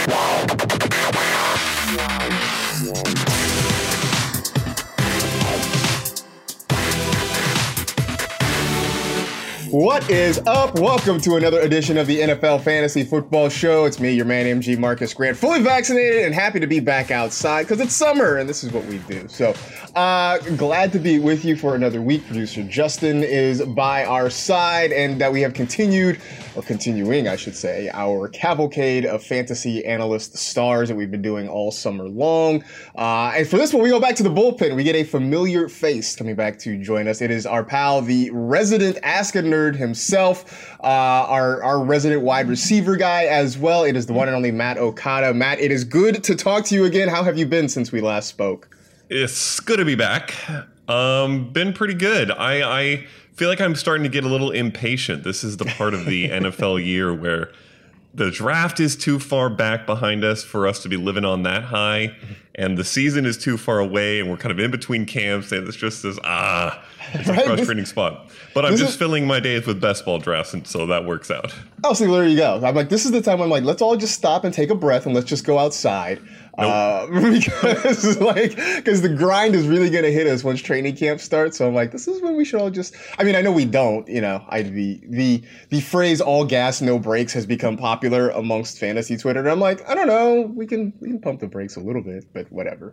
What is up? Welcome to another edition of the NFL Fantasy Football Show. It's me, your man, MG Marcus Grant, fully vaccinated and happy to be back outside because it's summer and this is what we do. So glad to be with you for another week. Producer Justin is by our side, and we have continuing, I should say, our cavalcade of fantasy analyst stars that we've been doing all summer long. And for this one, we go back to the bullpen. We get a familiar face coming back to join us. It is our pal, the resident Ask a Nerd himself, our resident wide receiver guy as well. It is the one and only Matt Okada. Matt, it is good to talk to you again. How have you been since we last spoke? It's good to be back. Been pretty good. I feel like I'm starting to get a little impatient. This is the part of the NFL year where the draft is too far back behind us for us to be living on that high, and the season is too far away, and we're kind of in between camps, and it's just this, it's a frustrating spot. But I'm just filling my days with best ball drafts, and so that works out. Oh, so there you go. I'm like, this is the time I'm like, let's all just stop and take a breath, and let's just go outside. Nope. Because the grind is really going to hit us once training camp starts. So I'm like, this is when we should all just, I mean, I know we don't, the phrase all gas, no brakes has become popular amongst fantasy Twitter. And I'm like, I don't know, we can pump the brakes a little bit, but whatever.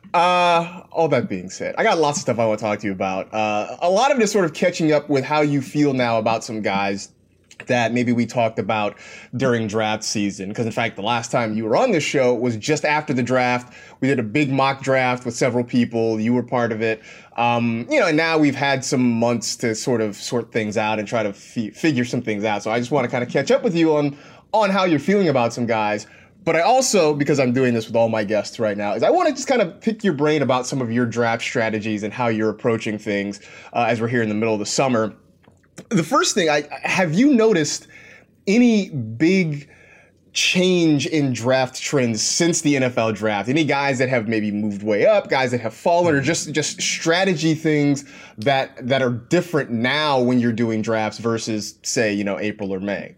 All that being said, I got lots of stuff I want to talk to you about. A lot of it is sort of catching up with how you feel now about some guys that maybe we talked about during draft season. Because in fact, the last time you were on this show was just after the draft. We did a big mock draft with several people. You were part of it. And now we've had some months to sort of sort things out and try to figure some things out. So I just want to kind of catch up with you on how you're feeling about some guys. But I also, because I'm doing this with all my guests right now, is I want to just kind of pick your brain about some of your draft strategies and how you're approaching things as we're here in the middle of the summer. The first thing, have you noticed any big change in draft trends since the NFL draft? Any guys that have maybe moved way up, guys that have fallen, or just strategy things that are different now when you're doing drafts versus, say, April or May?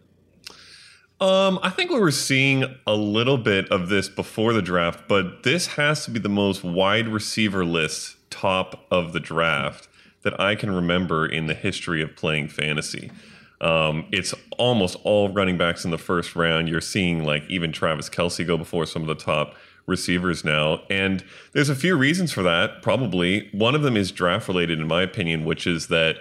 I think we were seeing a little bit of this before the draft, but this has to be the most wide receiver list top of the draft that I can remember in the history of playing fantasy. It's almost all running backs in the first round. You're seeing like even Travis Kelce go before some of the top receivers now. And there's a few reasons for that, probably. One of them is draft related, in my opinion, which is that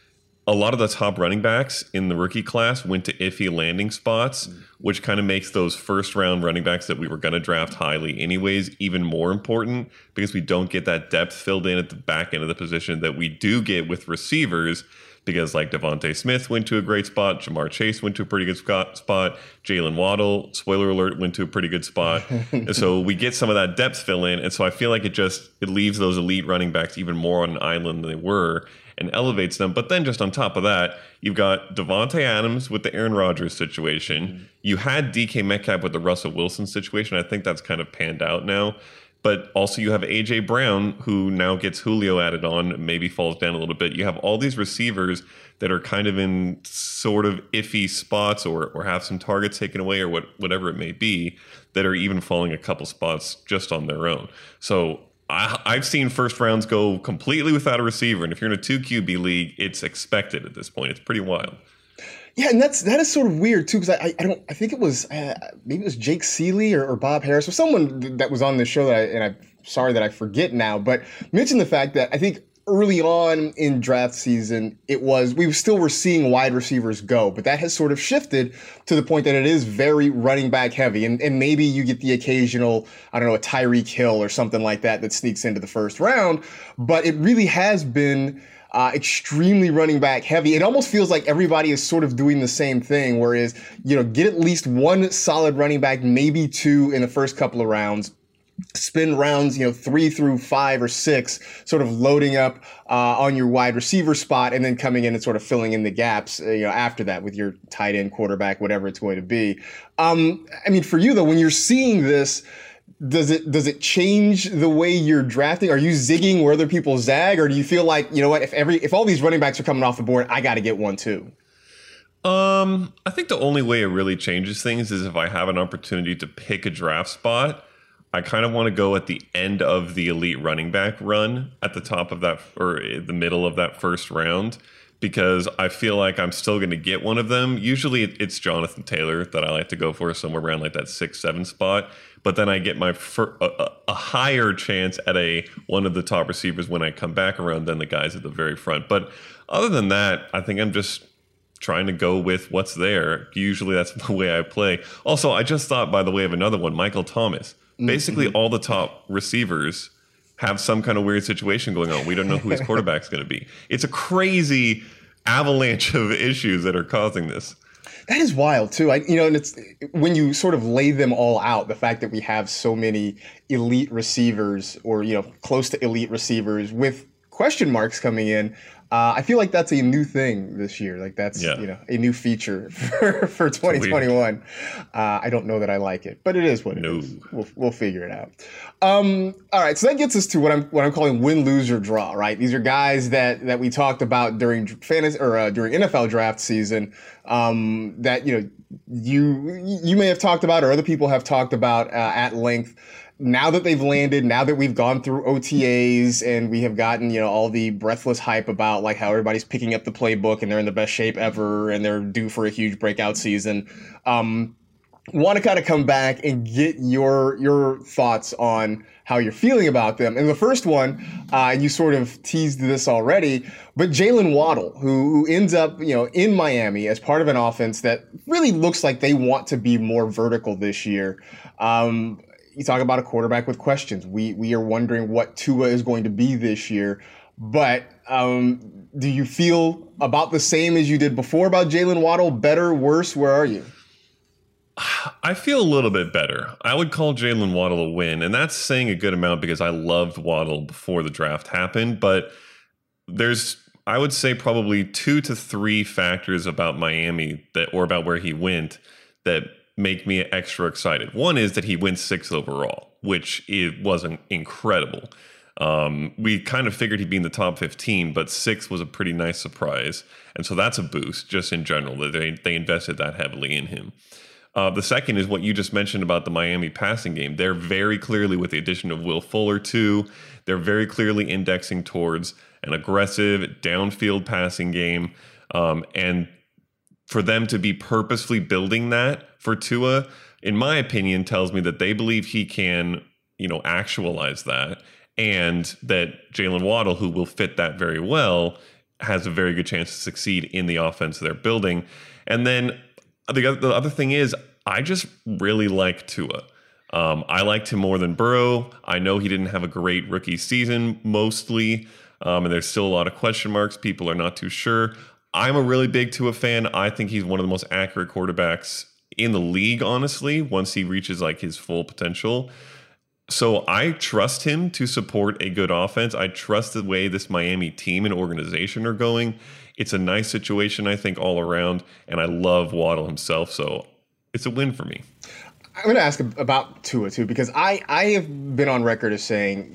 a lot of the top running backs in the rookie class went to iffy landing spots, which kind of makes those first round running backs that we were going to draft highly anyways even more important, because we don't get that depth filled in at the back end of the position that we do get with receivers, because like Devontae Smith went to a great spot, Jamar Chase went to a pretty good spot, Jalen Waddle, spoiler alert, went to a pretty good spot. And so we get some of that depth fill in. And so I feel like it leaves those elite running backs even more on an island than they were, and elevates them. But then just on top of that, you've got Devontae Adams with the Aaron Rodgers situation. Mm-hmm. You had DK Metcalf with the Russell Wilson situation. I think that's kind of panned out now. But also you have A.J. Brown, who now gets Julio added on, maybe falls down a little bit. You have all these receivers that are kind of in sort of iffy spots or have some targets taken away or whatever it may be, that are even falling a couple spots just on their own. So I've seen first rounds go completely without a receiver, and if you're in a 2 QB league, it's expected at this point. It's pretty wild. Yeah, and that is sort of weird too, because I think it was maybe it was Jake Seeley or Bob Harris or someone that was on this show I'm sorry that I forget now, but mentioned the fact that I think early on in draft season, we still were seeing wide receivers go, but that has sort of shifted to the point that it is very running back heavy. And maybe you get the occasional, I don't know, a Tyreek Hill or something like that sneaks into the first round, but it really has been extremely running back heavy. It almost feels like everybody is sort of doing the same thing, whereas, get at least one solid running back, maybe two in the first couple of rounds. Spend rounds, 3 through 5 or 6, sort of loading up on your wide receiver spot, and then coming in and sort of filling in the gaps, after that with your tight end, quarterback, whatever it's going to be. For you though, when you're seeing this, does it change the way you're drafting? Are you zigging where other people zag, or do you feel like, if all these running backs are coming off the board, I got to get one too? I think the only way it really changes things is if I have an opportunity to pick a draft spot. I kind of want to go at the end of the elite running back run at the top of that or the middle of that first round because I feel like I'm still going to get one of them. Usually it's Jonathan Taylor that I like to go for somewhere around like that 6-7 spot. But then I get a higher chance at one of the top receivers when I come back around than the guys at the very front. But other than that, I think I'm just trying to go with what's there. Usually that's the way I play. Also, I just thought, by the way, of another one, Michael Thomas. Basically, all the top receivers have some kind of weird situation going on. We don't know who his quarterback's going to be. It's a crazy avalanche of issues that are causing this. That is wild too. And it's when you sort of lay them all out, the fact that we have so many elite receivers or, close to elite receivers with question marks coming in. I feel like that's a new thing this year. Like that's, a new feature for 2021. I don't know that I like it, but it is what it is. We'll figure it out. All right. So that gets us to what I'm calling win, lose, or draw, right? These are guys that we talked about during fantasy or during NFL draft season that, you may have talked about or other people have talked about at length. Now that they've landed, now that we've gone through OTAs and we have gotten, all the breathless hype about like how everybody's picking up the playbook and they're in the best shape ever and they're due for a huge breakout season. Want to kind of come back and get your thoughts on how you're feeling about them. And the first one, you sort of teased this already, but Jaylen Waddle, who ends up, in Miami as part of an offense that really looks like they want to be more vertical this year. You talk about a quarterback with questions. We are wondering what Tua is going to be this year. But do you feel about the same as you did before about Jaylen Waddle? Better, worse? Where are you? I feel a little bit better. I would call Jaylen Waddle a win. And that's saying a good amount because I loved Waddle before the draft happened. But there's, I would say, probably 2 to 3 factors about Miami or about where he went that make me extra excited. One is that he went 6th overall, which it wasn't incredible. We kind of figured he'd be in the top 15, but 6th was a pretty nice surprise. And so that's a boost just in general that they invested that heavily in him. The second is what you just mentioned about the Miami passing game. They're very clearly, with the addition of Will Fuller too, they're very clearly indexing towards an aggressive downfield passing game. And for them to be purposefully building that for Tua, in my opinion, tells me that they believe he can, actualize that, and that Jaylen Waddle, who will fit that very well, has a very good chance to succeed in the offense they're building. And then the other thing is, I just really like Tua. I liked him more than Burrow. I know he didn't have a great rookie season mostly, and there's still a lot of question marks. People are not too sure. I'm a really big Tua fan. I think he's one of the most accurate quarterbacks in the league, honestly, once he reaches like his full potential. So I trust him to support a good offense. I trust the way this Miami team and organization are going. It's a nice situation, I think, all around, and I love Waddle himself, so it's a win for me. I'm going to ask about Tua, too, because I have been on record as saying,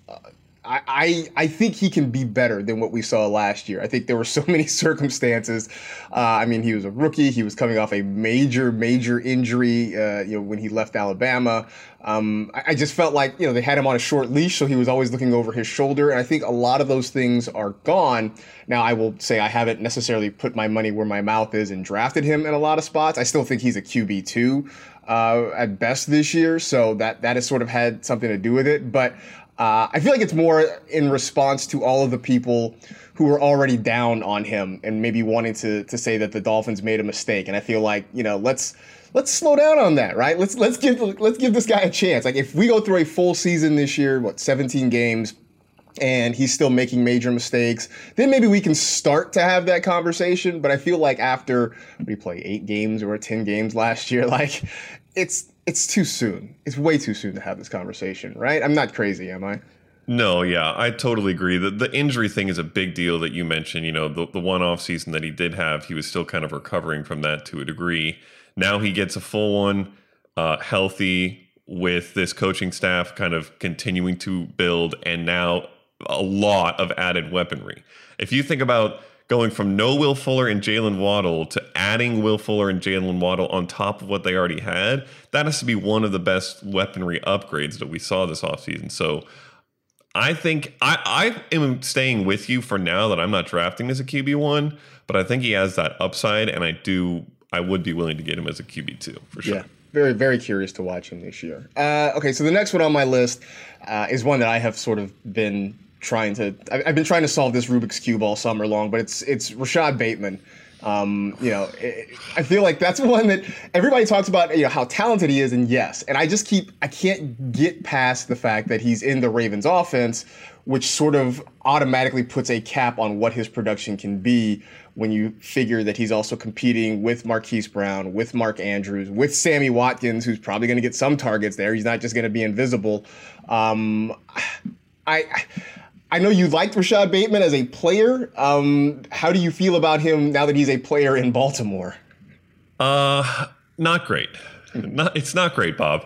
I think he can be better than what we saw last year. I think there were so many circumstances. He was a rookie. He was coming off a major injury, when he left Alabama. I just felt like, they had him on a short leash, so he was always looking over his shoulder. And I think a lot of those things are gone. Now, I will say I haven't necessarily put my money where my mouth is and drafted him in a lot of spots. I still think he's a QB2 at best this year. So that has sort of had something to do with it. But I feel like it's more in response to all of the people who were already down on him and maybe wanting to say that the Dolphins made a mistake. And I feel like, let's slow down on that, right? Let's give this guy a chance. Like if we go through a full season this year, 17 games, and he's still making major mistakes, then maybe we can start to have that conversation. But I feel like after we play 8 games or 10 games last year, like it's too soon. It's way too soon to have this conversation, right? I'm not crazy, am I? No, yeah, I totally agree. The injury thing is a big deal that you mentioned. The one off season that he did have, he was still kind of recovering from that to a degree. Now he gets a full one, healthy, with this coaching staff kind of continuing to build, and now a lot of added weaponry. If you think about going from no Will Fuller and Jalen Waddle to adding Will Fuller and Jalen Waddle on top of what they already had, that has to be one of the best weaponry upgrades that we saw this offseason. So I think I am staying with you for now that I'm not drafting as a QB1, but I think he has that upside, and I would be willing to get him as a QB2 for sure. Yeah. Very, very curious to watch him this year. Okay, so the next one on my list is one that I have sort of been I've been trying to solve this Rubik's Cube all summer long, but it's Rashad Bateman. I feel like that's one that everybody talks about, how talented he is, and yes, and I can't get past the fact that he's in the Ravens offense, which sort of automatically puts a cap on what his production can be when you figure that he's also competing with Marquise Brown, with Mark Andrews, with Sammy Watkins, who's probably going to get some targets there. He's not just going to be invisible. I know you liked Rashad Bateman as a player. How do you feel about him now that he's a player in Baltimore? Not great. It's not great, Bob.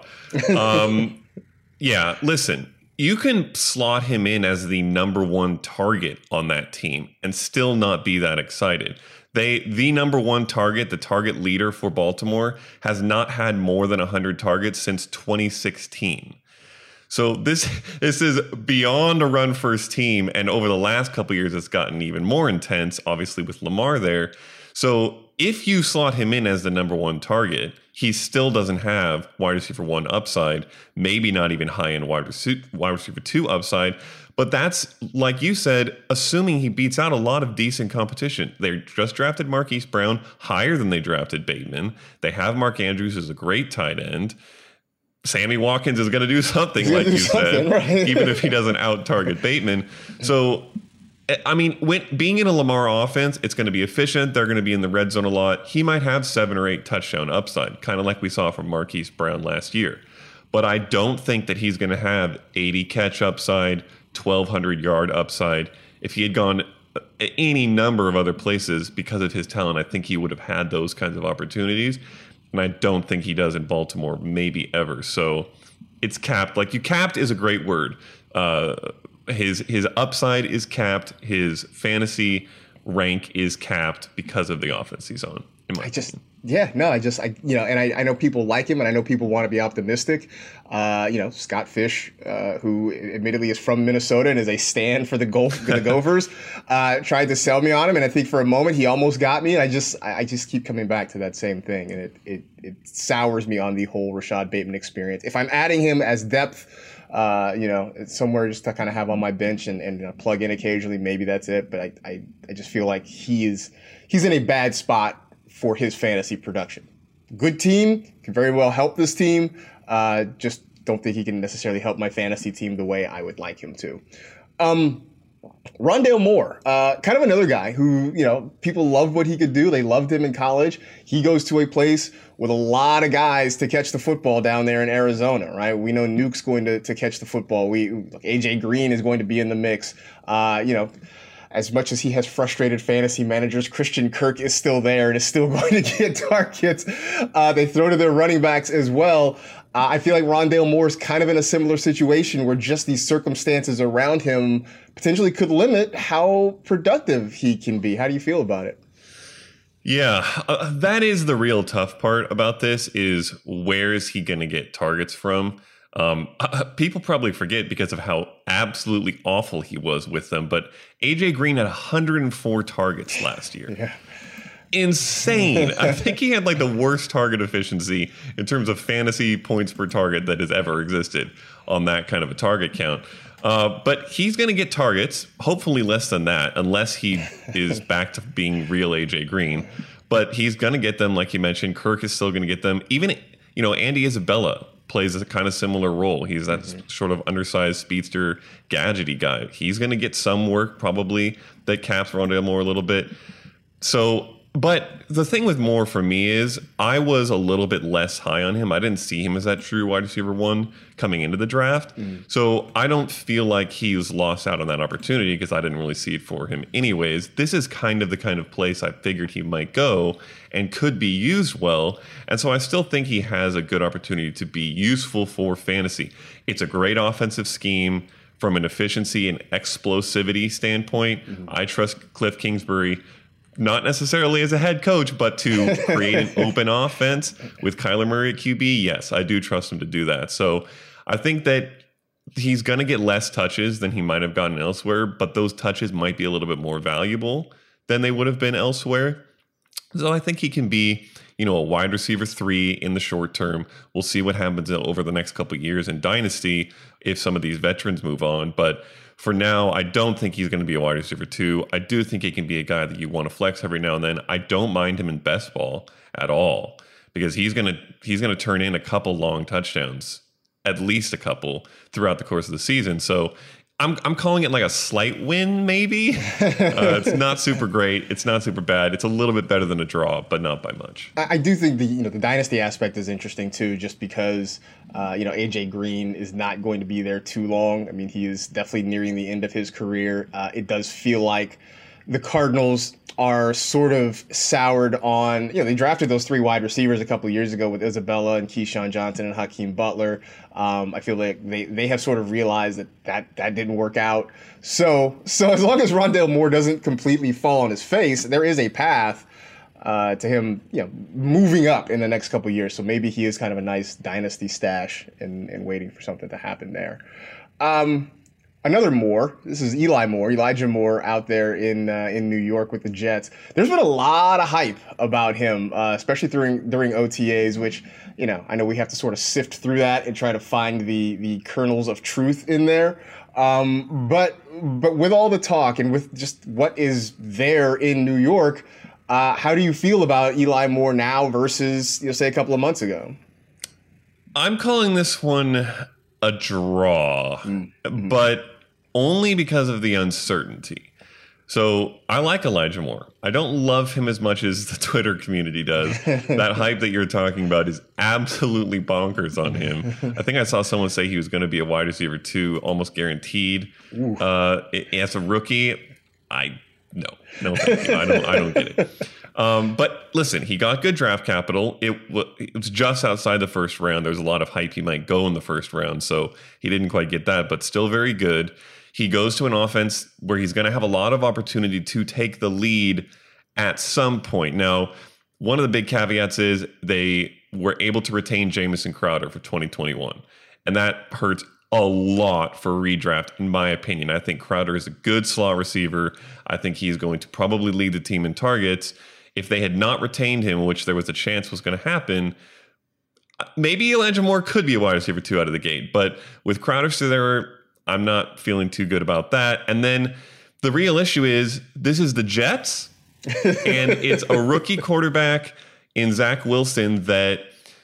Yeah, listen, you can slot him in as the number one target on that team and still not be that excited. The number one target, the target leader for Baltimore, has not had more than 100 targets since 2016. So this is beyond a run first team, and over the last couple of years, it's gotten even more intense, obviously with Lamar there. So if you slot him in as the number one target, he still doesn't have wide receiver 1 upside, maybe not even high-end wide receiver 2 upside. But that's, like you said, assuming he beats out a lot of decent competition. They just drafted Marquise Brown higher than they drafted Bateman. They have Mark Andrews as a great tight end. Sammy Watkins is going to do something, like you said, right? Even if he doesn't out-target Bateman. So, I mean, being in a Lamar offense, it's going to be efficient. They're going to be in the red zone a lot. He might have 7 or 8 touchdown upside, kind of like we saw from Marquise Brown last year. But I don't think that he's going to have 80 catch upside, 1,200 yard upside. If he had gone any number of other places because of his talent, I think he would have had those kinds of opportunities. And I don't think he does in Baltimore, maybe ever. So it's capped. Like, capped is a great word. His upside is capped. His fantasy rank is capped because of the offense he's on. I know people like him, and I know people want to be optimistic. Scott Fish, who admittedly is from Minnesota and is a stand for the Gophers, tried to sell me on him, and I think for a moment he almost got me. And I just keep coming back to that same thing, and it sours me on the whole Rashad Bateman experience. If I'm adding him as depth, somewhere just to kind of have on my bench and plug in occasionally, maybe that's it. But I just feel like he's in a bad spot for his fantasy production. Good team, can very well help this team. Just don't think he can necessarily help my fantasy team the way I would like him to. Rondale Moore, kind of another guy who, people loved what he could do. They loved him in college. He goes to a place with a lot of guys to catch the football down there in Arizona, right? We know Nuke's going to catch the football. AJ Green is going to be in the mix. As much as he has frustrated fantasy managers, Christian Kirk is still there and is still going to get targets. They throw to their running backs as well. I feel like Rondale Moore is kind of in a similar situation where just these circumstances around him potentially could limit how productive he can be. How do you feel about it? Yeah, that is the real tough part about this, is where is he going to get targets from? People probably forget because of how absolutely awful he was with them, but AJ Green had 104 targets last year. Yeah. Insane. I think he had like the worst target efficiency in terms of fantasy points per target that has ever existed on that kind of a target count. But he's going to get targets, hopefully less than that, unless he is back to being real AJ Green. But he's going to get them, like you mentioned. Kirk is still going to get them. Even, Andy Isabella plays a kind of similar role. He's that sort of undersized speedster gadgety guy. He's going to get some work probably that caps Rondale Moore a little bit. So, but the thing with Moore for me is I was a little bit less high on him. I didn't see him as that true wide receiver 1 coming into the draft. So I don't feel like he's lost out on that opportunity because I didn't really see it for him anyways. This is kind of the kind of place I figured he might go and could be used well. And so I still think he has a good opportunity to be useful for fantasy. It's a great offensive scheme. from an efficiency and explosivity standpoint, I trust Cliff Kingsbury, not necessarily as a head coach, but to create an open offense with Kyler Murray at QB. Yes, I do trust him to do that. So I think that he's going to get less touches than he might have gotten elsewhere, but those touches might be a little bit more valuable than they would have been elsewhere. So I think he can be, a wide receiver 3 in the short term. We'll see what happens over the next couple of years in Dynasty if some of these veterans move on. But for now, I don't think he's going to be a wide receiver 2. I do think he can be a guy that you want to flex every now and then. I don't mind him in best ball at all because he's going to turn in a couple long touchdowns, at least a couple throughout the course of the season. So I'm calling it like a slight win, maybe. It's not super great. It's not super bad. It's a little bit better than a draw, but not by much. I do think the dynasty aspect is interesting too, just because AJ Green is not going to be there too long. I mean, he is definitely nearing the end of his career. It does feel like the Cardinals are sort of soured on, they drafted those 3 wide receivers a couple of years ago with Isabella and Keyshawn Johnson and Hakeem Butler. I feel like they have sort of realized that didn't work out. So as long as Rondale Moore doesn't completely fall on his face, there is a path to him, moving up in the next couple of years. So maybe he is kind of a nice dynasty stash and waiting for something to happen there. Another Moore. This is Elijah Moore out there in New York with the Jets. There's been a lot of hype about him, especially during OTAs, which, I know we have to sort of sift through that and try to find the kernels of truth in there. But with all the talk and with just what is there in New York, how do you feel about Eli Moore now versus, say, a couple of months ago? I'm calling this one a draw, but only because of the uncertainty. So I like Elijah Moore. I don't love him as much as the Twitter community does. That hype that you're talking about is absolutely bonkers on him. I think I saw someone say he was going to be a wide receiver 2, almost guaranteed. As a rookie, no, thank you. I don't get it. But listen, he got good draft capital. It was just outside the first round. There was a lot of hype he might go in the first round, so he didn't quite get that, but still very good. He goes to an offense where he's going to have a lot of opportunity to take the lead at some point. Now, one of the big caveats is they were able to retain Jamison Crowder for 2021, and that hurts a lot for redraft, in my opinion. I think Crowder is a good slot receiver. I think he's going to probably lead the team in targets. If they had not retained him, which there was a chance was going to happen, maybe Elijah Moore could be a wide receiver 2 out of the gate. But with Crowder still there, I'm not feeling too good about that. And then the real issue is this is the Jets, and it's a rookie quarterback in Zach Wilson that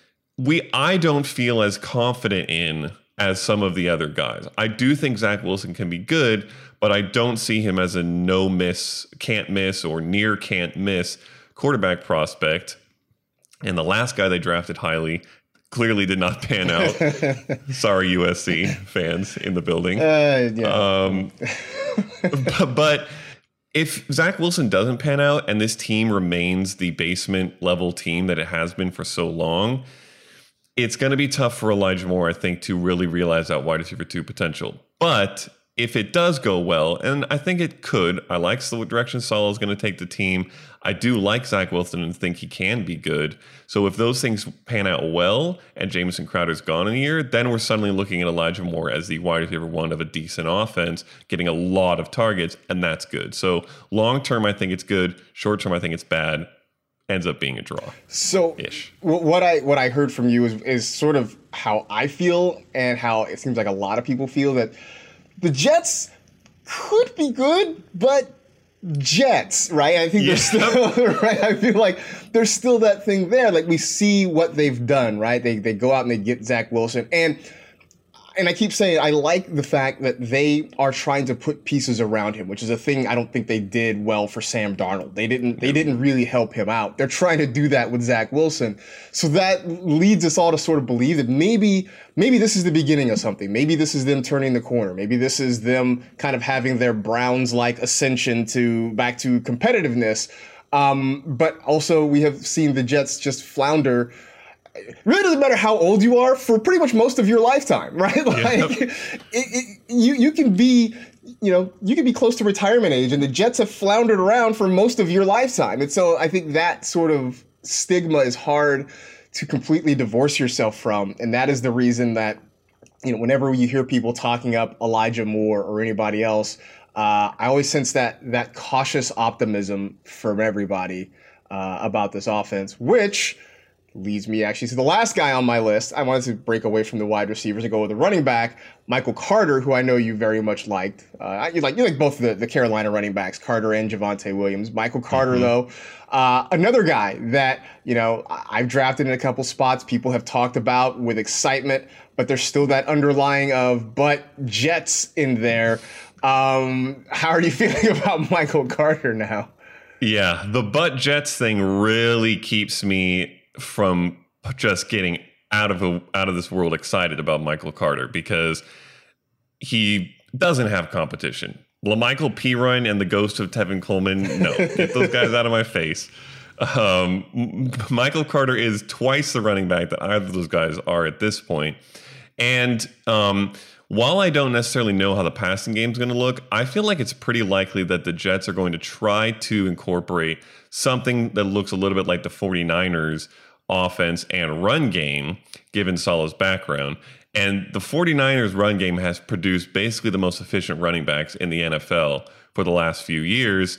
I don't feel as confident in as some of the other guys. I do think Zach Wilson can be good, but I don't see him as a no miss, can't miss, or near can't miss quarterback prospect. And the last guy they drafted highly clearly did not pan out. Sorry, USC fans in the building. But if Zach Wilson doesn't pan out and this team remains the basement level team that it has been for so long, it's going to be tough for Elijah Moore, I think, to really realize that wide receiver 2 potential. But if it does go well, and I think it could, I like the direction Saleh is going to take the team. I do like Zach Wilson and think he can be good. So if those things pan out well and Jamison Crowder's gone in a year, then we're suddenly looking at Elijah Moore as the wide receiver 1 of a decent offense, getting a lot of targets, and that's good. So long term, I think it's good. Short term, I think it's bad. Ends up being a draw. So what I heard from you is sort of how I feel and how it seems like a lot of people feel, that the Jets could be good, but Jets, right? I think there's still, right? I feel like there's still that thing there. Like, we see what they've done, right? They go out and they get Zach Wilson. And I keep saying I like the fact that they are trying to put pieces around him, which is a thing I don't think they did well for Sam Darnold. They didn't really help him out. They're trying to do that with Zach Wilson. So that leads us all to sort of believe that maybe this is the beginning of something. Maybe this is them turning the corner. Maybe this is them kind of having their Browns-like ascension back to competitiveness. But also we have seen the Jets just flounder. it really doesn't matter how old you are for pretty much most of your lifetime, right? Like you can be, you can be close to retirement age, and the Jets have floundered around for most of your lifetime. And so I think that sort of stigma is hard to completely divorce yourself from. And that is the reason that, whenever you hear people talking up Elijah Moore or anybody else, I always sense that cautious optimism from everybody about this offense, which leads me actually to the last guy on my list. I wanted to break away from the wide receivers and go with a running back, Michael Carter, who I know you very much liked. You like both the Carolina running backs, Carter and Javonte Williams. Michael Carter, though, another guy that, I've drafted in a couple spots, people have talked about with excitement, but there's still that underlying of but Jets in there. How are you feeling about Michael Carter now? Yeah, the but Jets thing really keeps me from just getting out of this world excited about Michael Carter, because he doesn't have competition. LaMichael Pirine and the ghost of Tevin Coleman, no, get those guys out of my face. Michael Carter is twice the running back that either of those guys are at this point. And while I don't necessarily know how the passing game is going to look, I feel like it's pretty likely that the Jets are going to try to incorporate something that looks a little bit like the 49ers offense and run game, given Saleh's background. And the 49ers run game has produced basically the most efficient running backs in the NFL for the last few years.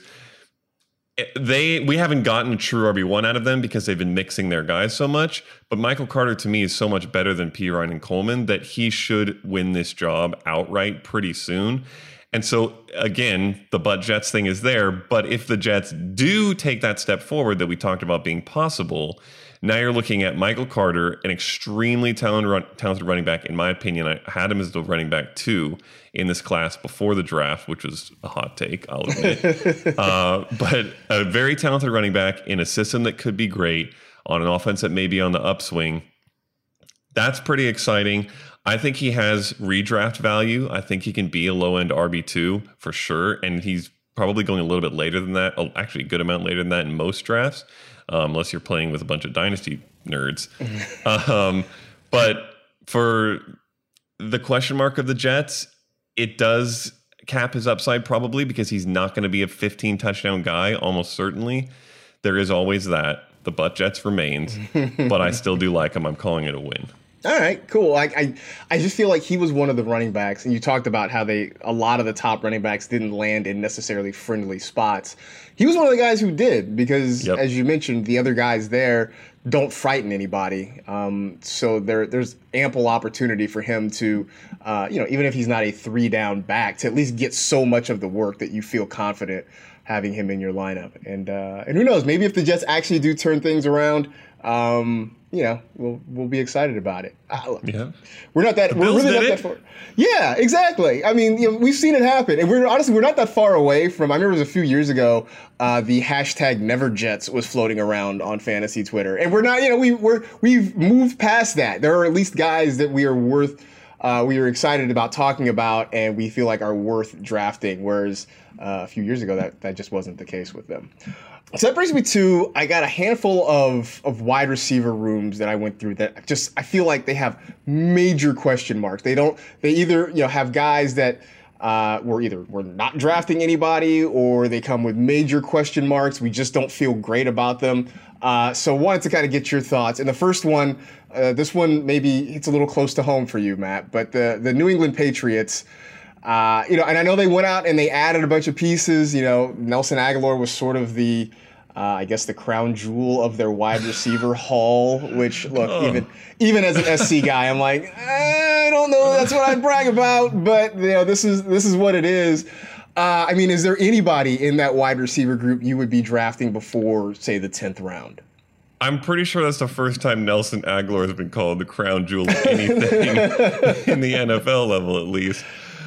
We haven't gotten a true RB1 out of them because they've been mixing their guys so much. But Michael Carter, to me, is so much better than Pirine and Coleman that he should win this job outright pretty soon. And so, again, the but Jets thing is there. But if the Jets do take that step forward that we talked about being possible, now you're looking at Michael Carter, an extremely talented running back. In my opinion, I had him as the running back 2 in this class before the draft, which was a hot take, I'll admit. But a very talented running back in a system that could be great, on an offense that may be on the upswing. That's pretty exciting. I think he has redraft value. I think he can be a low-end RB2 for sure, and he's probably going a little bit later than that, actually a good amount later than that in most drafts, unless you're playing with a bunch of dynasty nerds. But for the question mark of the Jets, it does cap his upside probably, because he's not going to be a 15 touchdown guy, almost certainly. There is always that. The but Jets remains, but I still do like him. I'm calling it a win. All right, cool. I just feel like he was one of the running backs, and you talked about how a lot of the top running backs didn't land in necessarily friendly spots. He was one of the guys who did, because as you mentioned, the other guys there don't frighten anybody. So there's ample opportunity for him to, even if he's not a 3-down back, to at least get so much of the work that you feel confident having him in your lineup. And who knows, maybe if the Jets actually do turn things around, we'll be excited about it. Look, we're really not that far. Yeah, exactly. I mean, we've seen it happen, and we're not that far away from. I remember it was a few years ago. The hashtag #NeverJets was floating around on fantasy Twitter, and we're not. We've moved past that. There are at least guys that we are excited about talking about, and we feel like are worth drafting. Whereas a few years ago, that just wasn't the case with them. So that brings me to, I got a handful of wide receiver rooms that I went through that I feel like they have major question marks. They either have guys that we're not drafting anybody, or they come with major question marks. We just don't feel great about them. So wanted to kind of get your thoughts. And the first one, this one maybe it's a little close to home for you, Matt, but the New England Patriots. And I know they went out and they added a bunch of pieces. Nelson Aguilar was sort of the crown jewel of their wide receiver haul, which, look, even as an SC guy, I'm like, I don't know that's what I'd brag about, but this is what it is. Is there anybody in that wide receiver group you would be drafting before, say, the 10th round? I'm pretty sure that's the first time Nelson Aguilar has been called the crown jewel of anything in the NFL level, at least.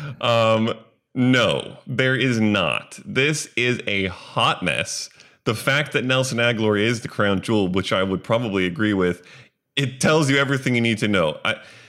No, there is not. This is a hot mess. The fact that Nelson Aguilar is the crown jewel, which I would probably agree with, it tells you everything you need to know.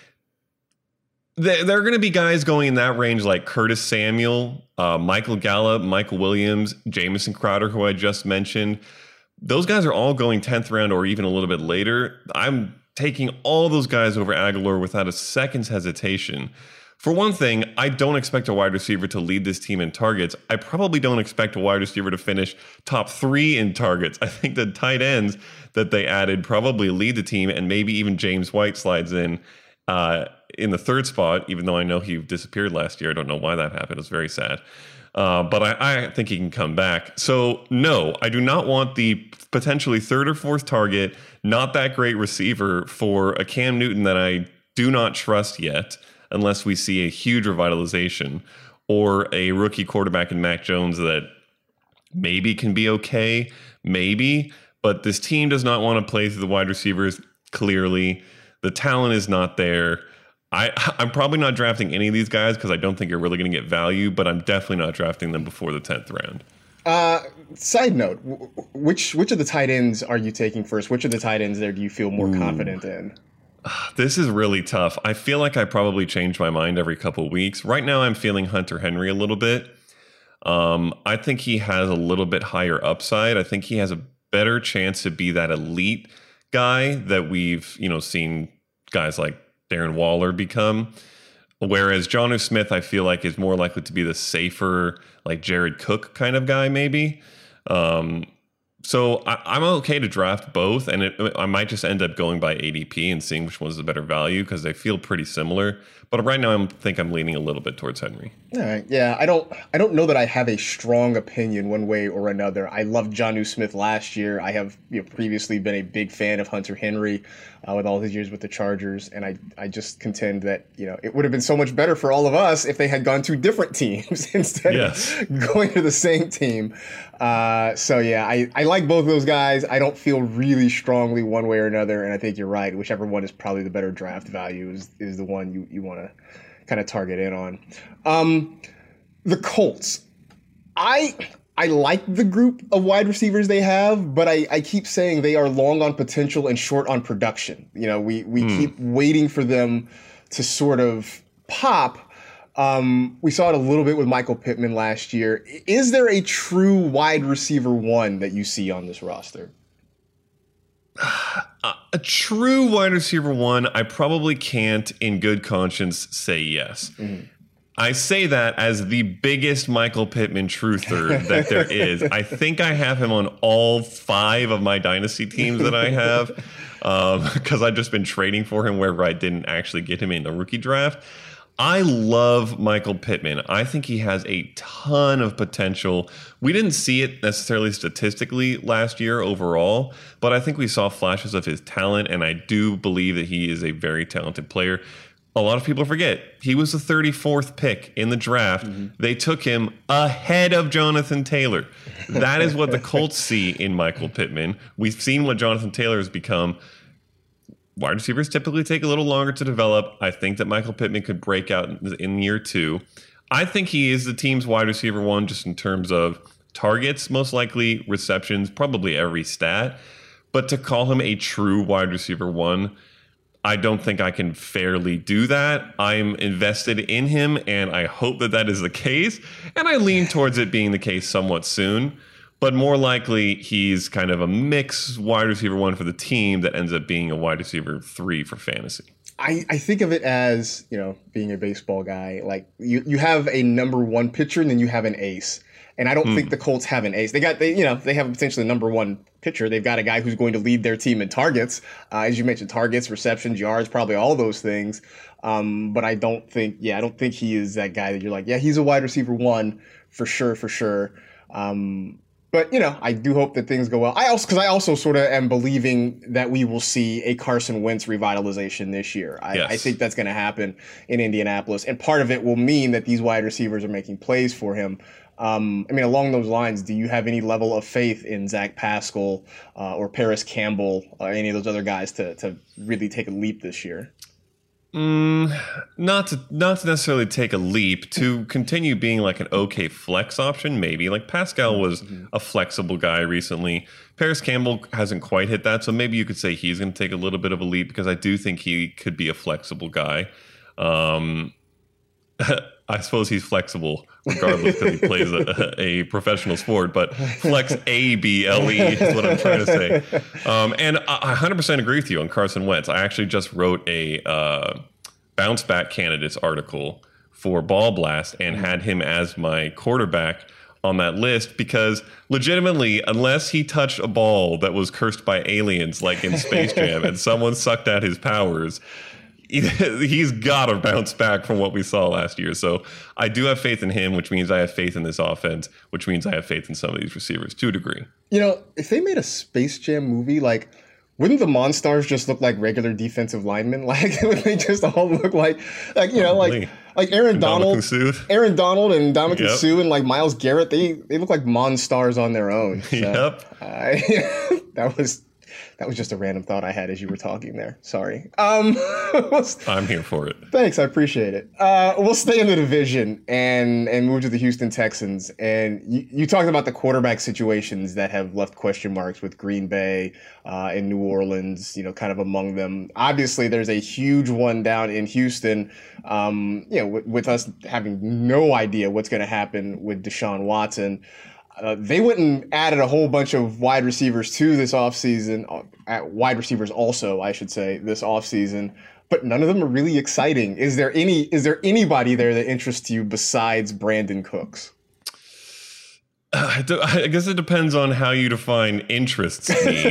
There are going to be guys going in that range like Curtis Samuel, Michael Gallup, Michael Williams, Jamison Crowder, who I just mentioned. Those guys are all going 10th round or even a little bit later. I'm taking all those guys over Aguilar without a second's hesitation. For one thing, I don't expect a wide receiver to lead this team in targets. I probably don't expect a wide receiver to finish top 3 in targets. I think the tight ends that they added probably lead the team, and maybe even James White slides in the 3rd spot, even though I know he disappeared last year. I don't know why that happened. It's very sad. But I think he can come back. So, no, I do not want the potentially 3rd or 4th target, not that great receiver for a Cam Newton that I do not trust yet, unless we see a huge revitalization, or a rookie quarterback in Mac Jones that maybe can be okay, maybe. But this team does not want to play through the wide receivers, clearly. The talent is not there. I'm probably not drafting any of these guys because I don't think you're really going to get value, but I'm definitely not drafting them before the 10th round. Side note, which of the tight ends are you taking first? Which of the tight ends there do you feel more confident in? This is really tough. I feel like I probably change my mind every couple of weeks. Right now, I'm feeling Hunter Henry a little bit. I think he has a little bit higher upside. I think he has a better chance to be that elite guy that we've seen guys like Darren Waller become. Whereas Jonnu Smith, I feel like, is more likely to be the safer, like Jared Cook kind of guy, maybe. So I'm okay to draft both, and I might just end up going by ADP and seeing which one's the better value because they feel pretty similar. But right now, I think I'm leaning a little bit towards Henry. All right, yeah, I don't know that I have a strong opinion one way or another. I loved Jonnu Smith last year. I have previously been a big fan of Hunter Henry with all his years with the Chargers, and I just contend that it would have been so much better for all of us if they had gone to different teams instead of going to the same team. So yeah, I like both of those guys. I don't feel really strongly one way or another, and I think you're right. Whichever one is probably the better draft value is the one you want to kind of target in on. The Colts, I like the group of wide receivers they have, but I keep saying they are long on potential and short on production. We keep waiting for them to sort of pop. We saw it a little bit with Michael Pittman last year. Is there a true wide receiver 1 that you see on this roster? A true wide receiver 1, I probably can't in good conscience say yes. Mm-hmm. I say that as the biggest Michael Pittman truther that there is. I think I have him on all 5 of my dynasty teams that I have because I've just been trading for him wherever I didn't actually get him in the rookie draft. I love Michael Pittman. I think he has a ton of potential. We didn't see it necessarily statistically last year overall, but I think we saw flashes of his talent, and I do believe that he is a very talented player. A lot of people forget he was the 34th pick in the draft. Mm-hmm. They took him ahead of Jonathan Taylor. That is what the Colts see in Michael Pittman. We've seen what Jonathan Taylor has become. Wide receivers typically take a little longer to develop. I think that Michael Pittman could break out in year 2. I think he is the team's wide receiver 1 just in terms of targets, most likely receptions, probably every stat. But to call him a true wide receiver 1, I don't think I can fairly do that. I'm invested in him, and I hope that that is the case. And I lean towards it being the case somewhat soon. But more likely, he's kind of a mix wide receiver 1 for the team that ends up being a wide receiver 3 for fantasy. I think of it as, being a baseball guy, like you have a number 1 pitcher and then you have an ace. And I don't think the Colts have an ace. They have potentially the number 1 pitcher. They've got a guy who's going to lead their team in targets. As you mentioned, targets, receptions, yards, probably all those things. But I don't think he is that guy that you're like, yeah, he's a wide receiver 1 for sure. But, I do hope that things go well. I also sort of am believing that we will see a Carson Wentz revitalization this year. I think that's going to happen in Indianapolis. And part of it will mean that these wide receivers are making plays for him. Along those lines, do you have any level of faith in Zach Pascal or Paris Campbell or any of those other guys to really take a leap this year? Not to necessarily take a leap, to continue being like an okay flex option, maybe. Like Pascal was a flexible guy recently. Paris Campbell hasn't quite hit that, so maybe you could say he's going to take a little bit of a leap because I do think he could be a flexible guy. I suppose he's flexible regardless because he plays a professional sport, but flex A-B-L-E is what I'm trying to say. And I 100% agree with you on Carson Wentz. I actually just wrote a bounce back candidates article for Ball Blast and had him as my quarterback on that list because legitimately, unless he touched a ball that was cursed by aliens like in Space Jam and someone sucked out his powers, he's got to bounce back from what we saw last year. So I do have faith in him, which means I have faith in this offense, which means I have faith in some of these receivers to a degree. You know, if they made a Space Jam movie, like, wouldn't the Monstars just look like regular defensive linemen? Like, would they just all look like you know, like Aaron Donald and Ndamukong Suh and like Myles Garrett? They look like Monstars on their own. So, that was just a random thought I had as you were talking there. Sorry. I'm here for it. Thanks, I appreciate it. We'll stay in the division and move to the Houston Texans. And you talked about the quarterback situations that have left question marks with Green Bay and New Orleans, you know, kind of among them. Obviously, there's a huge one down in Houston, you know, with us having no idea what's going to happen with Deshaun Watson. They went and added a whole bunch of wide receivers to this offseason, wide receivers also, I should say, this offseason, but none of them are really exciting. Is there anybody there that interests you besides Brandon Cooks? I guess it depends on how you define interests me.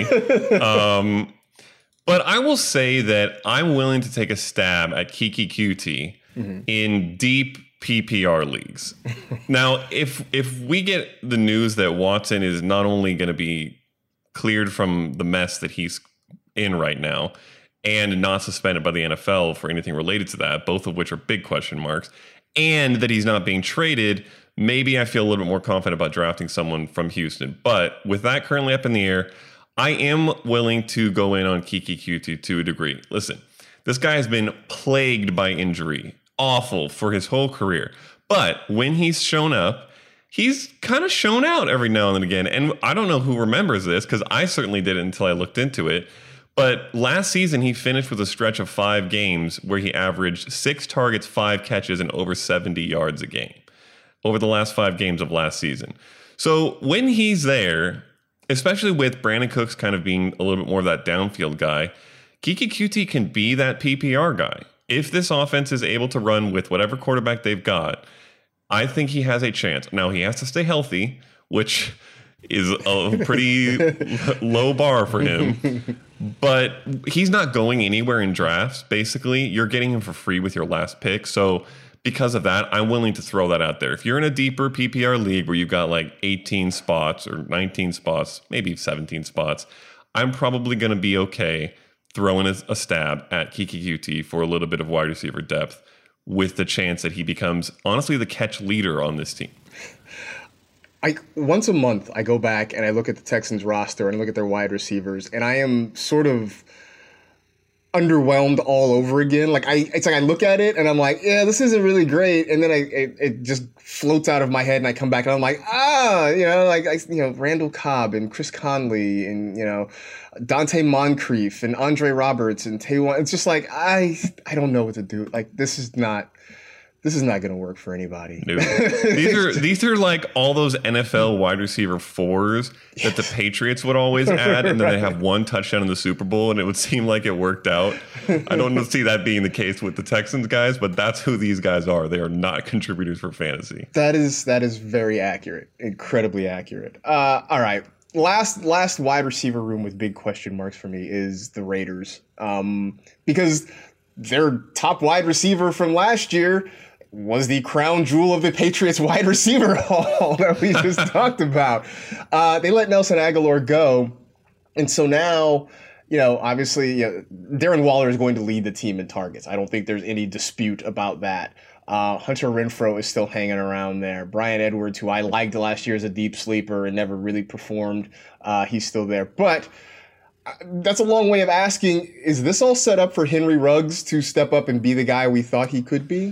But I will say that I'm willing to take a stab at Keke Coutee in deep PPR leagues. Now, if we get the news that Watson is not only going to be cleared from the mess that he's in right now and not suspended by the NFL for anything related to that, both of which are big question marks, and that he's not being traded, maybe I feel a little bit more confident about drafting someone from Houston. But with that currently up in the air, I am willing to go in on Keke Coutee to a degree. Listen, this guy has been plagued by injury. Awful for his whole career. But when he's shown up, he's kind of shown out every now and then again. And I don't know who remembers this because I certainly didn't until I looked into it. But last season, he finished with a stretch of 5 games where he averaged 6 targets, 5 catches, and over 70 yards a game over the last 5 games of last season. So when he's there, especially with Brandon Cooks kind of being a little bit more of that downfield guy, Keke Coutee can be that PPR guy. If this offense is able to run with whatever quarterback they've got, I think he has a chance. Now, he has to stay healthy, which is a pretty low bar for him. But he's not going anywhere in drafts, basically. You're getting him for free with your last pick. So because of that, I'm willing to throw that out there. If you're in a deeper PPR league where you've got like 18 spots or 19 spots, maybe 17 spots, I'm probably going to be okay throwing a stab at Keke Coutee for a little bit of wide receiver depth with the chance that he becomes, honestly, the catch leader on this team. Once a month, I go back and I look at the Texans roster and look at their wide receivers, and I am sort of underwhelmed all over again. It's like I look at it and I'm like, yeah, this isn't really great. And then it just floats out of my head and I come back and I'm like, Randall Cobb and Chris Conley and, Dante Moncrief and Andre Roberts and Taywan. It's just like, I don't know what to do. Like, this is not going to work for anybody. No. These are like all those NFL wide receiver 4s that the Patriots would always add, and then they have one touchdown in the Super Bowl, and it would seem like it worked out. I don't see that being the case with the Texans guys, but that's who these guys are. They are not contributors for fantasy. That is very accurate, incredibly accurate. All right, last wide receiver room with big question marks for me is the Raiders, because their top wide receiver from last year was the crown jewel of the Patriots wide receiver haul that we just talked about. They let Nelson Aguilar go. And so now, obviously, Darren Waller is going to lead the team in targets. I don't think there's any dispute about that. Hunter Renfrow is still hanging around there. Bryan Edwards, who I liked last year as a deep sleeper and never really performed, he's still there. But that's a long way of asking, is this all set up for Henry Ruggs to step up and be the guy we thought he could be?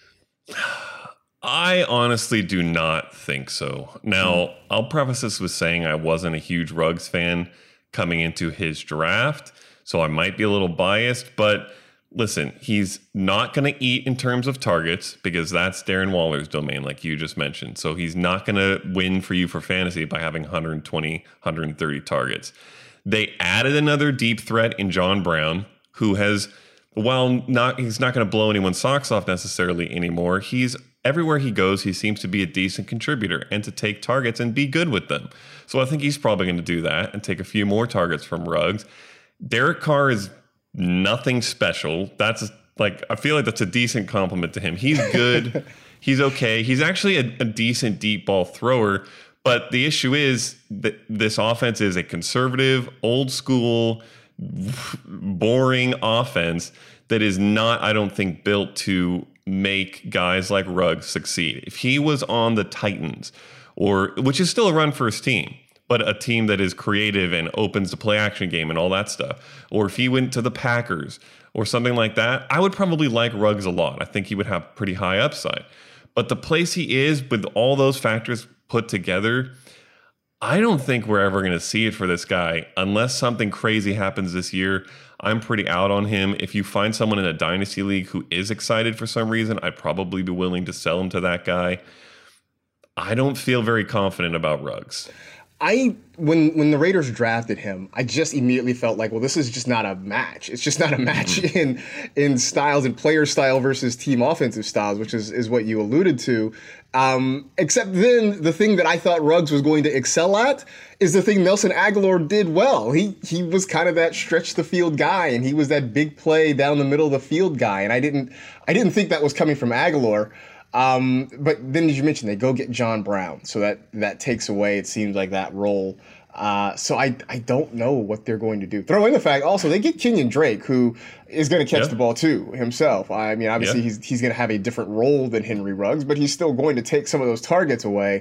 I honestly do not think so. Now, I'll preface this with saying I wasn't a huge Ruggs fan coming into his draft, so I might be a little biased, but listen, he's not going to eat in terms of targets because that's Darren Waller's domain, like you just mentioned. So he's not going to win for you for fantasy by having 120, 130 targets. They added another deep threat in John Brown, who has, he's not going to blow anyone's socks off necessarily anymore. He's everywhere he goes, he seems to be a decent contributor and to take targets and be good with them. So I think he's probably going to do that and take a few more targets from Ruggs. Derek Carr is nothing special. That's like, I feel like that's a decent compliment to him. He's good. He's okay. He's actually a decent deep ball thrower. But the issue is that this offense is a conservative, old school, boring offense that is not, I don't think, built to make guys like Ruggs succeed. If he was on the Titans, which is still a run first team, but a team that is creative and opens the play action game and all that stuff, or if he went to the Packers or something like that, I would probably like Ruggs a lot. I think he would have pretty high upside. But the place he is with all those factors put together, I don't think we're ever going to see it for this guy unless something crazy happens this year. I'm pretty out on him. If you find someone in a dynasty league who is excited for some reason, I'd probably be willing to sell him to that guy. I don't feel very confident about Ruggs. When the Raiders drafted him, I just immediately felt like, well, this is just not a match. It's just not a match in styles and player style versus team offensive styles, which is what you alluded to. Except then the thing that I thought Ruggs was going to excel at is the thing Nelson Aguilar did well. He was kind of that stretch the field guy, and he was that big play down the middle of the field guy. And I didn't think that was coming from Aguilar. But then, as you mentioned, they go get John Brown, so that takes away, it seems like, that role. So I don't know what they're going to do. Throw in the fact also they get Kenyon Drake, who is going to catch the ball too himself. I mean, obviously he's going to have a different role than Henry Ruggs, but he's still going to take some of those targets away.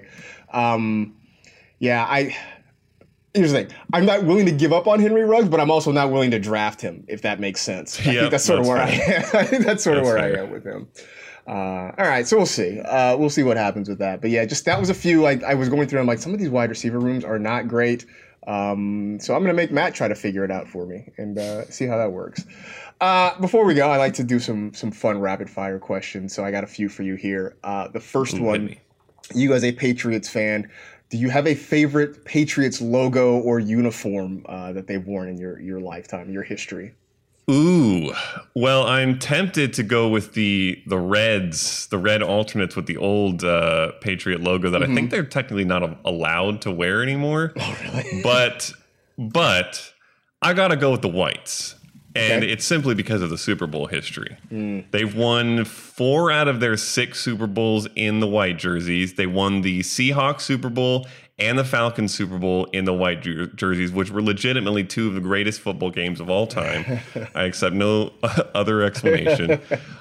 Here's the thing. I'm not willing to give up on Henry Ruggs, but I'm also not willing to draft him, if that makes sense. I think that's sort of where I am. I think that's sort of where I am with him. All right, so we'll see. We'll see what happens with that. But yeah, just that was a few. I was going through. I'm like, some of these wide receiver rooms are not great. So I'm gonna make Matt try to figure it out for me and see how that works. Before we go, I like to do some fun rapid fire questions. So I got a few for you here. The first one, you as a Patriots fan, do you have a favorite Patriots logo or uniform that they've worn in your lifetime, your history? Ooh, well, I'm tempted to go with the Reds, the red alternates with the old Patriot logo that I think they're technically not allowed to wear anymore. Oh, really? But I got to go with the whites. And it's simply because of the Super Bowl history. They've won 4 out of their 6 Super Bowls in the white jerseys. They won the Seahawks Super Bowl and the Falcons Super Bowl in the white jerseys, which were legitimately 2 of the greatest football games of all time. I accept no other explanation.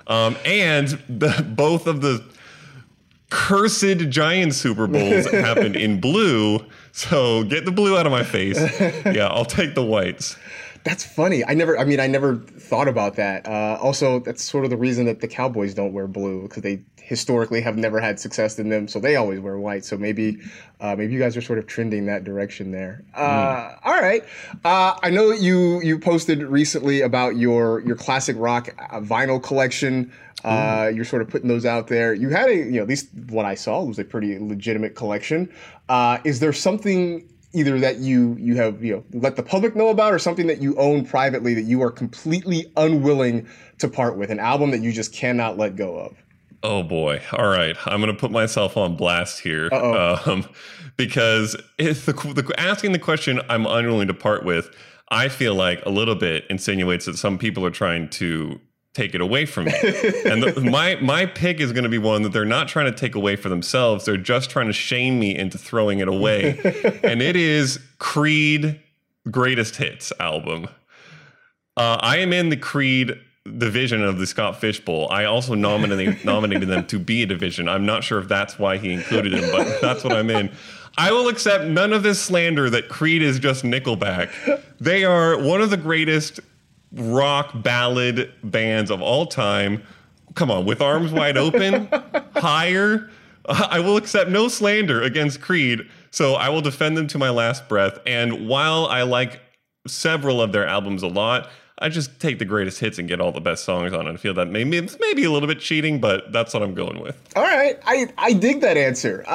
Both of the cursed Giants Super Bowls happened in blue. So get the blue out of my face. Yeah, I'll take the whites. That's funny. I never thought about that. Also, that's sort of the reason that the Cowboys don't wear blue, because they historically have never had success in them, so they always wear white. So maybe you guys are sort of trending that direction there. All right. I know you posted recently about your classic rock vinyl collection. You're sort of putting those out there. You had at least what I saw was a pretty legitimate collection. Is there something either that you have let the public know about, or something that you own privately that you are completely unwilling to part with, an album that you just cannot let go of? Oh boy. All right. I'm going to put myself on blast here. Because if asking the question I'm unwilling to part with, I feel like a little bit insinuates that some people are trying to take it away from me. And my pick is going to be one that they're not trying to take away for themselves. They're just trying to shame me into throwing it away. And it is Creed Greatest Hits album. I am in the Creed division of the Scott Fish Bowl. I also nominated them to be a division. I'm not sure if that's why he included him, but that's what I'm in. I will accept none of this slander that Creed is just Nickelback. They are one of the greatest rock ballad bands of all time. Come on, With Arms Wide Open, Higher. I will accept no slander against Creed, so I will defend them to my last breath. And while I like several of their albums a lot, I just take the greatest hits and get all the best songs on it. I feel that it's maybe a little bit cheating, but that's what I'm going with. All right, I dig that answer.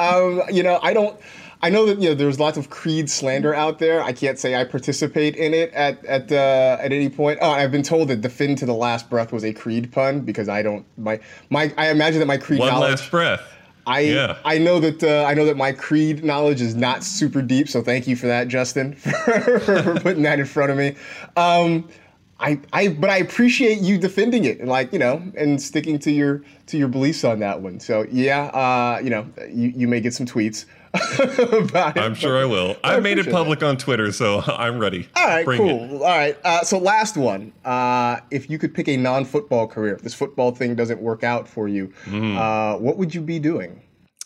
I know that there's lots of Creed slander out there. I can't say I participate in it at any point. Oh, I've been told that "The Fin to the Last Breath" was a Creed pun because I imagine that my Creed One knowledge. last breath. I know that my Creed knowledge is not super deep, so thank you for that, Justin, for putting that in front of me. But I appreciate you defending it and and sticking to your beliefs on that one. So yeah, you may get some tweets about it. I'm sure I will. I made it public on Twitter, so I'm ready. All right, Bring cool. it. All right. So last one. If you could pick a non-football career, if this football thing doesn't work out for you, what would you be doing?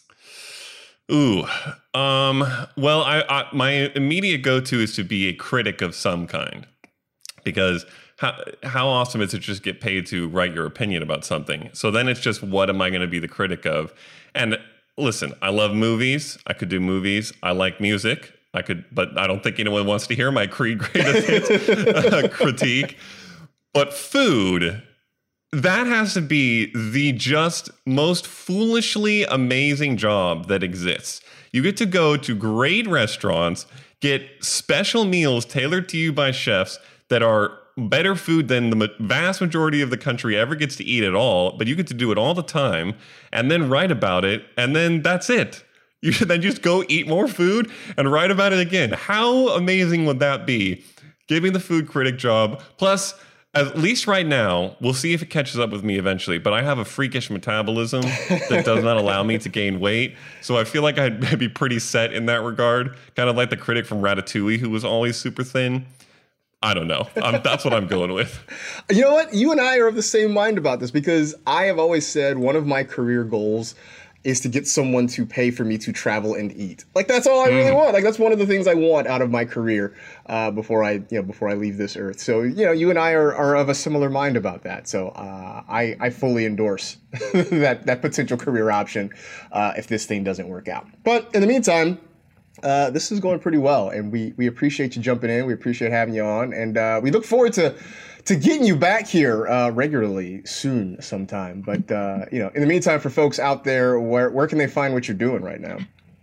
Ooh. Well, I my immediate go-to is to be a critic of some kind, because how awesome is it to just get paid to write your opinion about something? So then it's just, what am I going to be the critic of? And listen, I love movies. I could do movies. I like music. But I don't think anyone wants to hear my Creed greatest hits critique. But food, that has to be the just most foolishly amazing job that exists. You get to go to great restaurants, get special meals tailored to you by chefs that are better food than the vast majority of the country ever gets to eat at all, but you get to do it all the time and then write about it, and then that's it. You should then just go eat more food and write about it again. How amazing would that be? Giving the food critic job. Plus, at least right now, we'll see if it catches up with me eventually, but I have a freakish metabolism that does not allow me to gain weight. So I feel like I'd be pretty set in that regard. Kind of like the critic from Ratatouille who was always super thin. I don't know. That's what I'm going with. You know what? You and I are of the same mind about this, because I have always said one of my career goals is to get someone to pay for me to travel and eat. That's all I really want. That's one of the things I want out of my career before I leave this earth. So, you and I are of a similar mind about that. So I fully endorse that potential career option if this thing doesn't work out. But in the meantime, this is going pretty well, and we appreciate you jumping in. We appreciate having you on, and we look forward to getting you back here regularly soon sometime. But in the meantime, for folks out there, where can they find what you're doing right now?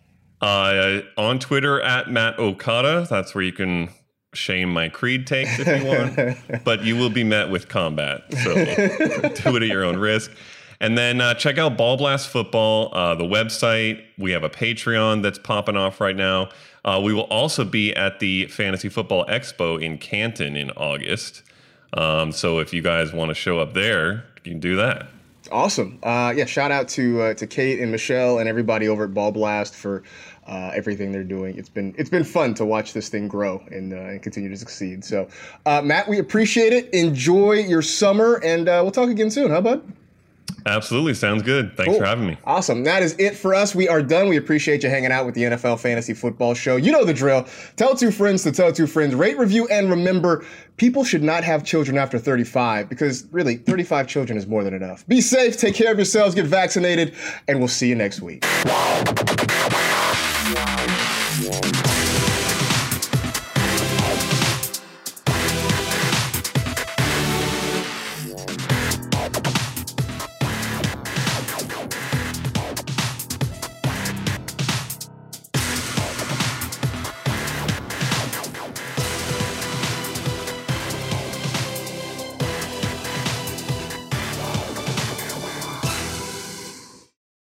On Twitter at Matt Okada. That's where you can shame my Creed takes if you want, but you will be met with combat. So do it at your own risk. And then check out Ball Blast Football, the website. We have a Patreon that's popping off right now. We will also be at the Fantasy Football Expo in Canton in August. So if you guys want to show up there, you can do that. Awesome. Shout out to Kate and Michelle and everybody over at Ball Blast for everything they're doing. It's been fun to watch this thing grow and continue to succeed. So, Matt, we appreciate it. Enjoy your summer, and we'll talk again soon, huh, bud? Absolutely. Sounds good. Thanks for having me. Awesome. That is it for us. We are done. We appreciate you hanging out with the NFL Fantasy Football Show. You know the drill. Tell two friends to tell two friends. Rate, review, and remember, people should not have children after 35, because really, 35 children is more than enough. Be safe. Take care of yourselves. Get vaccinated. And we'll see you next week.